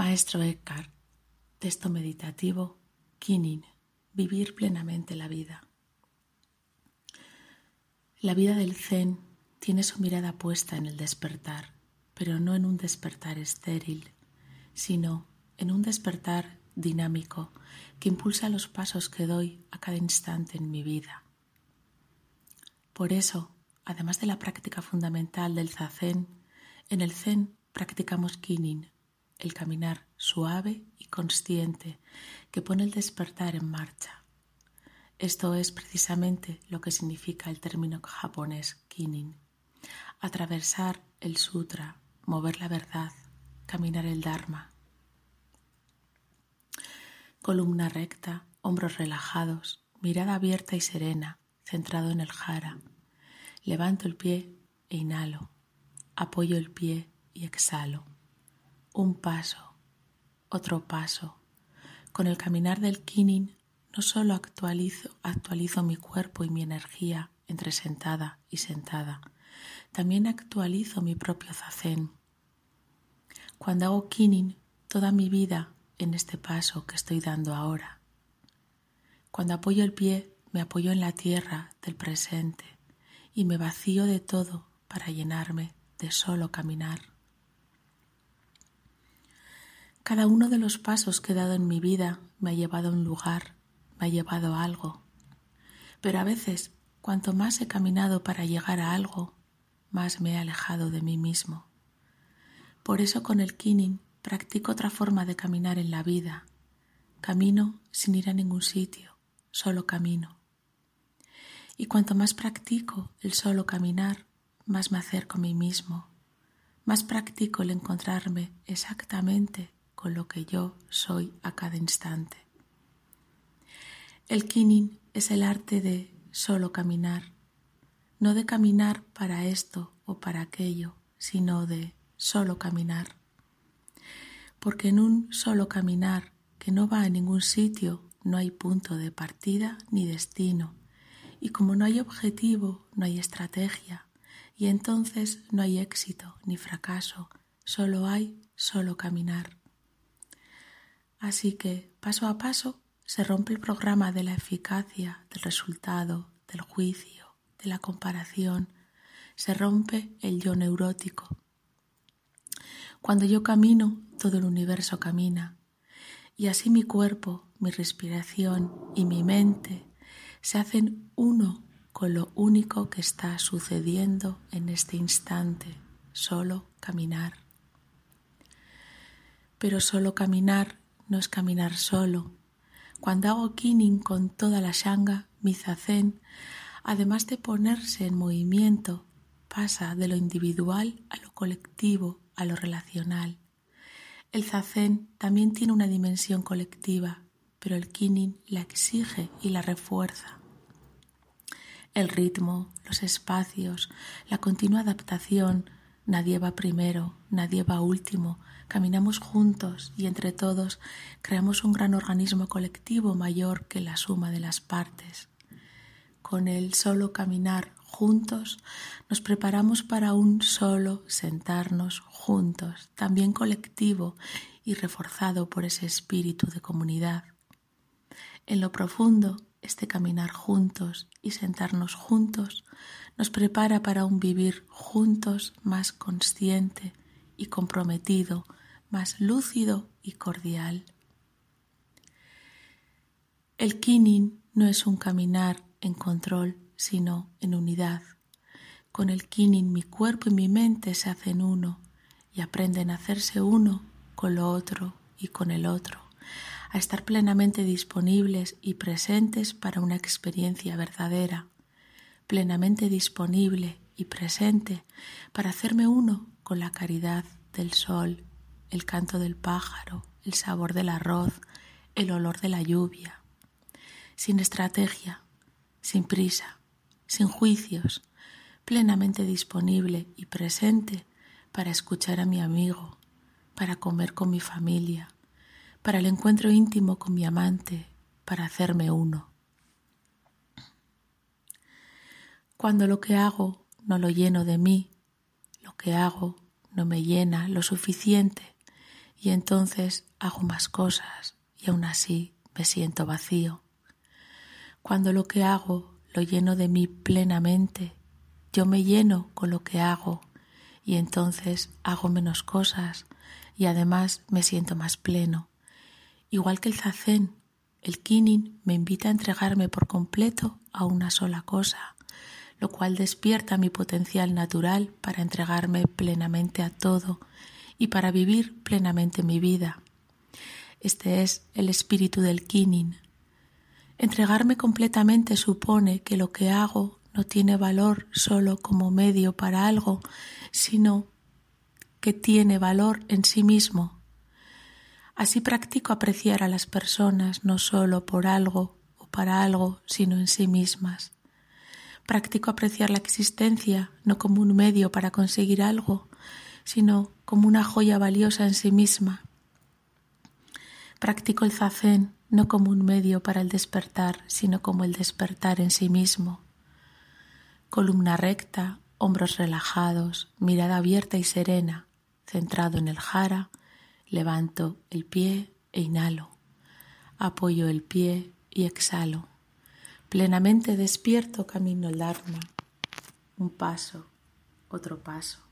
Maestro Eckhart, texto meditativo, Kinin, vivir plenamente la vida. La vida del Zen tiene su mirada puesta en el despertar, pero no en un despertar estéril, sino en un despertar dinámico que impulsa los pasos que doy a cada instante en mi vida. Por eso, además de la práctica fundamental del Zazen, en el Zen practicamos Kinin, el caminar suave y consciente que pone el despertar en marcha. Esto es precisamente lo que significa el término japonés Kinin. Atravesar el sutra, mover la verdad, caminar el dharma. Columna recta, hombros relajados, mirada abierta y serena, centrado en el jara. Levanto el pie e inhalo. Apoyo el pie y exhalo. Un paso, otro paso. Con el caminar del Kinin no solo actualizo mi cuerpo y mi energía entre sentada y sentada, también actualizo mi propio Zazen. Cuando hago Kinin, toda mi vida en este paso que estoy dando ahora. Cuando apoyo el pie, me apoyo en la tierra del presente y me vacío de todo para llenarme de solo caminar. Cada uno de los pasos que he dado en mi vida me ha llevado a un lugar, me ha llevado a algo. Pero a veces, cuanto más he caminado para llegar a algo, más me he alejado de mí mismo. Por eso con el Kinin practico otra forma de caminar en la vida. Camino sin ir a ningún sitio, solo camino. Y cuanto más practico el solo caminar, más me acerco a mí mismo. Más practico el encontrarme exactamente con lo que yo soy a cada instante. El Kinin es el arte de solo caminar, no de caminar para esto o para aquello, sino de solo caminar. Porque en un solo caminar que no va a ningún sitio no hay punto de partida ni destino, y como no hay objetivo, no hay estrategia, y entonces no hay éxito ni fracaso, solo hay solo caminar. Así que, paso a paso, se rompe el programa de la eficacia, del resultado, del juicio, de la comparación. Se rompe el yo neurótico. Cuando yo camino, todo el universo camina. Y así mi cuerpo, mi respiración y mi mente se hacen uno con lo único que está sucediendo en este instante, solo caminar. Pero solo caminar no es caminar solo. Cuando hago Kinin con toda la Shanga, mi Zazen, además de ponerse en movimiento, pasa de lo individual a lo colectivo, a lo relacional. El Zazen también tiene una dimensión colectiva, pero el Kinin la exige y la refuerza. El ritmo, los espacios, la continua adaptación, nadie va primero, nadie va último, caminamos juntos y entre todos creamos un gran organismo colectivo mayor que la suma de las partes. Con el solo caminar juntos nos preparamos para un solo sentarnos juntos, también colectivo y reforzado por ese espíritu de comunidad. En lo profundo, este caminar juntos y sentarnos juntos nos prepara para un vivir juntos más consciente y comprometido, más lúcido y cordial. El Kinin no es un caminar en control, sino en unidad. Con el Kinin mi cuerpo y mi mente se hacen uno y aprenden a hacerse uno con lo otro y con el otro, a estar plenamente disponibles y presentes para una experiencia verdadera, plenamente disponible y presente para hacerme uno con la caridad del sol, el canto del pájaro, el sabor del arroz, el olor de la lluvia. Sin estrategia, sin prisa, sin juicios, plenamente disponible y presente para escuchar a mi amigo, para comer con mi familia, para el encuentro íntimo con mi amante, para hacerme uno. Cuando lo que hago no lo lleno de mí, lo que hago no me llena lo suficiente y entonces hago más cosas y aún así me siento vacío. Cuando lo que hago lo lleno de mí plenamente, yo me lleno con lo que hago y entonces hago menos cosas y además me siento más pleno. Igual que el zazen, el kinin me invita a entregarme por completo a una sola cosa, lo cual despierta mi potencial natural para entregarme plenamente a todo y para vivir plenamente mi vida. Este es el espíritu del kinin. Entregarme completamente supone que lo que hago no tiene valor solo como medio para algo, sino que tiene valor en sí mismo. Así practico apreciar a las personas no solo por algo o para algo, sino en sí mismas. Practico apreciar la existencia no como un medio para conseguir algo, sino como una joya valiosa en sí misma. Practico el zazen no como un medio para el despertar, sino como el despertar en sí mismo. Columna recta, hombros relajados, mirada abierta y serena, centrado en el jara, levanto el pie e inhalo. Apoyo el pie y exhalo. Plenamente despierto camino el Dharma. Un paso, otro paso.